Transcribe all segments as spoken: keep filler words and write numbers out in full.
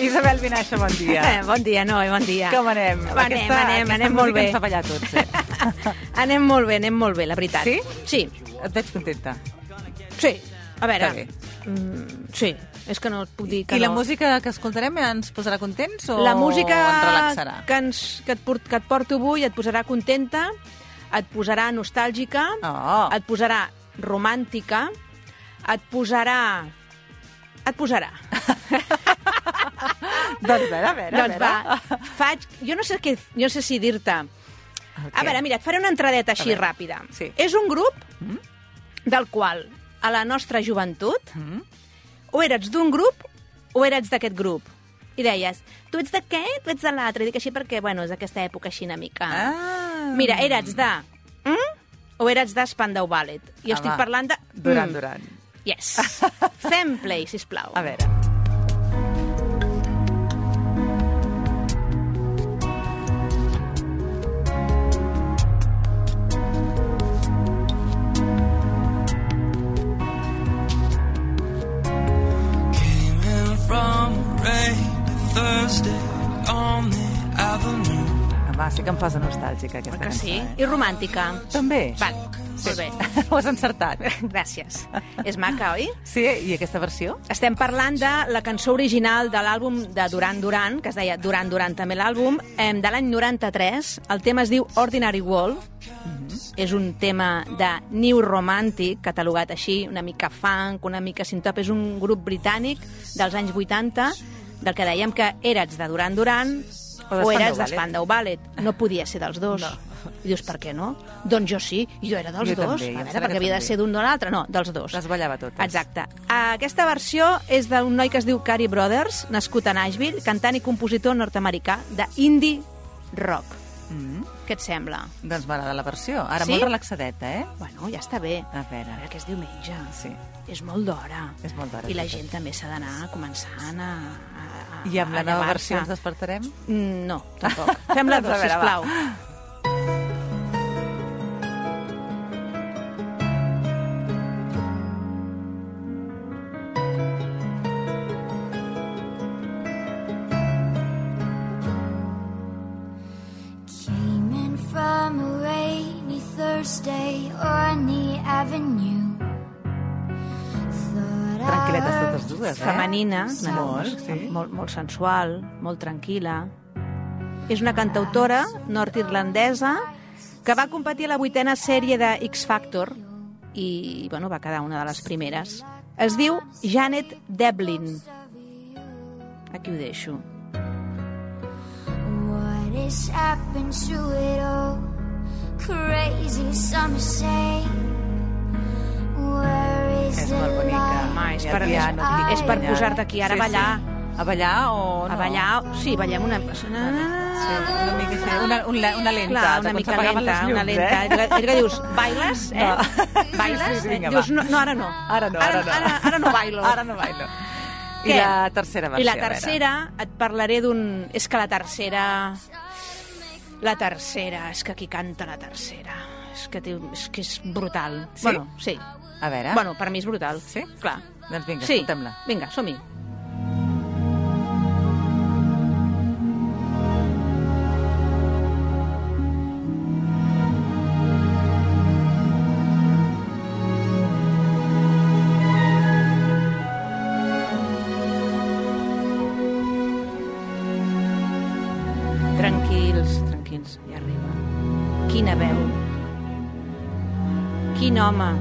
Isabel Vinaixa, bon dia. Eh, bon dia, no, bon dia. Com anem? Va, anem, aquesta, anem, aquesta anem molt bé. Ens fa ballar tots, eh? Anem molt bé, anem molt bé, la veritat. Sí? Sí. Et veig contenta. Sí. A veure... Està bé. Mm, sí, és que no et puc dir que I no. la música que escoltarem ens posarà contents o La música ens relaxarà? que, ens, que, et port, que et porto avui et posarà contenta, et posarà nostàlgica, Oh. et posarà romàntica, et posarà... Et posarà. Doncs a veure, a veure. Doncs a veure. va, faig... Jo no sé, què, jo no sé si dir-te... El A què? veure, mira, et faré una entradeta així veure, ràpida. sí. És un grup Mm? del qual, a la nostra joventut, Mm? o eres d'un grup o eres d'aquest grup. I deies, tu ets d'aquest o ets de l'altre? I dic així perquè, bueno, és aquesta època així una mica... Ah. Mira, eres de... Mm? O eres de Spandau Ballet? Jo Ah, estic va. parlant de... Duran, Mm. Duran. Yes. Fem play, sisplau. A veure. Came in from a rainy Thursday on the avenue. Home, sí que em posa nostàlgica, aquesta Que cançó. sí? Eh? I romàntica. També? Val, molt bé. Ho has encertat. Gràcies. És maca, oi? Sí, i aquesta versió? Estem parlant de la cançó original de l'àlbum de Duran Duran, que es deia Duran Duran també l'àlbum, eh, de l'any noranta-tres. El tema es diu Ordinary World. Mm-hmm. És un tema de New Romantic, catalogat així, una mica funk, una mica sintop. És un grup britànic dels anys vuitanta, del que dèiem que eres de Duran Duran O de o Spandau eres de Ballet. Spandau Ballet. No podia ser dels dos. No. I dius, per què no? Doncs jo sí, jo era dels Jo dos. també, jo em a veure, sembla perquè que havia de també. ser d'un o l'altre. No, dels dos. Les ballava totes. Exacte. Aquesta versió és d'un noi que es diu Cary Brothers, nascut a Nashville, cantant i compositor nord-americà d'indie rock. Mm. Què et sembla? Doncs m'agrada la versió. Ara Sí? molt relaxadeta, eh? Bueno, ja està bé. A A veure. veure que és diumenge. Sí. És molt d'hora. És molt d'hora, I la és gent també s'ha d'anar començant a, a, a I amb la a nova llevar-se. versió ens despertarem? Mm, No, tampoc. Fem la dos, Doncs a veure, va. sisplau. Came in from a rainy Thursday on the avenue. Thought I Tranquil·letes heard totes dues, eh? Femenina, una Molt, sí. molt, molt sensual, molt tranquil·la. És una cantautora nord-irlandesa que va competir a la vuitena sèrie de X Factor i bueno, va quedar una de les primeres. Es diu Janet Devlin. Aquí ho deixo. what has happened to it all. Crazy summer say. Where is És the molt bonica. light? Home, és I per, el és, piano, aquí, és per allà. posar-te aquí ara a ballar. A ballar o no? A ballar, sí, ballem una... Sí, una mica així, una, una, una lenta. Clar, de una quan mica s'apagaven lenta, les llums, una lenta. Eh? És que dius, bailes, eh? No. Bailes? Sí, sí, vinga, eh? Dius, va. no, no, ara no. Ara no, ara no. Ara, ara no bailo. Ara no bailo. I Què? la tercera versió, I la a veure. tercera, et parlaré d'un... És que la tercera... La tercera, és que qui canta la tercera? És que, té, és, que és brutal. Sí? Bueno, sí. A veure. Bueno, per mi és brutal. Sí? Clar. Doncs vinga, Sí. escoltem-la. Vinga, som-hi. Tranquils, tranquils, ja arriba. Quina veu. Quin home.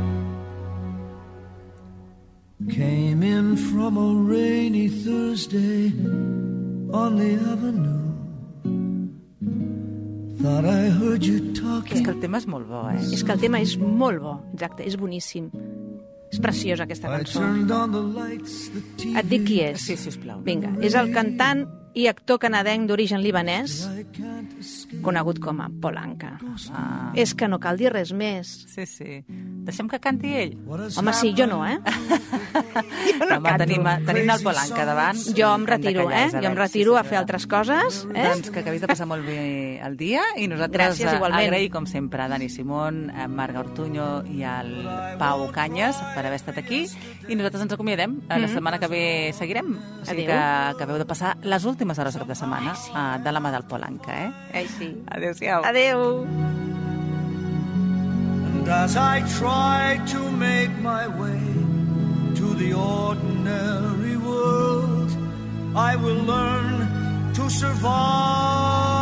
Came in from a rainy Thursday on the avenue. Thought I heard you És talking. que el tema és molt bo, eh? És que el tema és molt bo, exacte, és boníssim. És preciosa aquesta I cançó. turned on the lights, the T V. Et dic qui és. Sí, sisplau. Vinga, és el cantant i actor canadenc d'origen libanès, conegut com a Paul Anka. Ah, És que no cal dir res més. sí, sí. Deixem que canti ell. Home, sí, jo no, eh? No, home, tenim, tenim el Paul Anka davant. Jo em Hem de retiro, callar, eh? Isabel. Jo em retiro Sí, a fer altres coses, eh? Doncs que acabis de passar molt bé el dia i nosaltres Gràcies, igualment. agraïm, com sempre, a Dani Simón, a Marga Ortuño i al Pau Canyes per haver estat aquí i nosaltres ens acomiadem. La setmana que ve seguirem. O sigui Adéu. que acabeu de passar les últimes hores de cap de setmana eh, de la mà del Paul Anka, eh? Ai, sí. Adéu-siau. Adéu. And as I try to make my way to the ordinary world, I will learn to survive.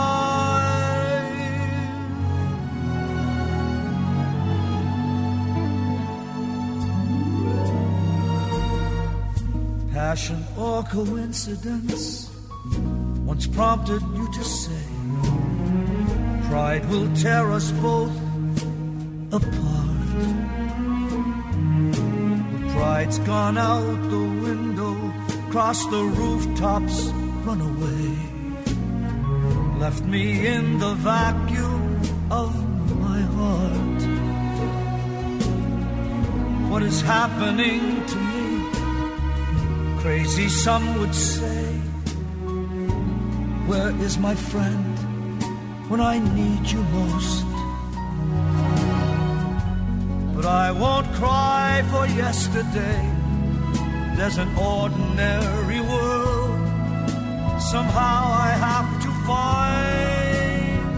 Passion or coincidence once prompted you to say, pride will tear us both apart. But pride's gone out the window, crossed the rooftops, run away, left me in the vacuum of my heart. What is happening to me? Crazy, some would say. Where is my friend when I need you most? But I won't cry for yesterday. There's an ordinary world somehow I have to find.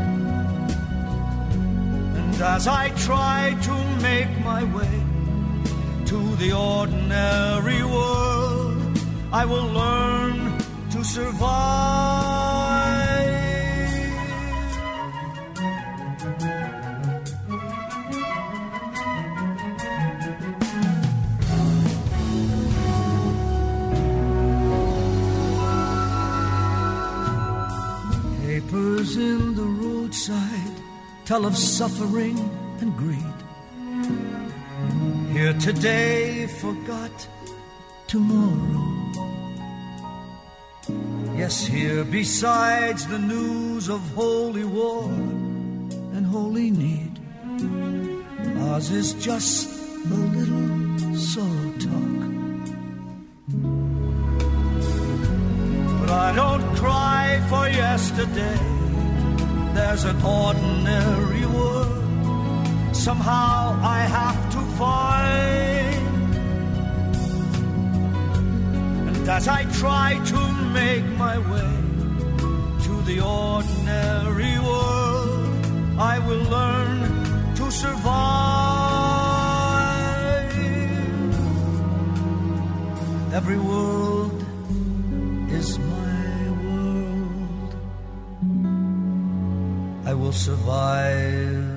And as I try to make my way to the ordinary world, I will learn to survive. Papers in the roadside tell of suffering and greed. Here today, forgot tomorrow. Yes, here besides the news of holy war and holy need, ours is just a little sorrow talk. But I don't cry for yesterday. There's an ordinary world somehow I have to find. And as I try to make my way to the ordinary world, I will learn to survive. Every world is my world. I will survive.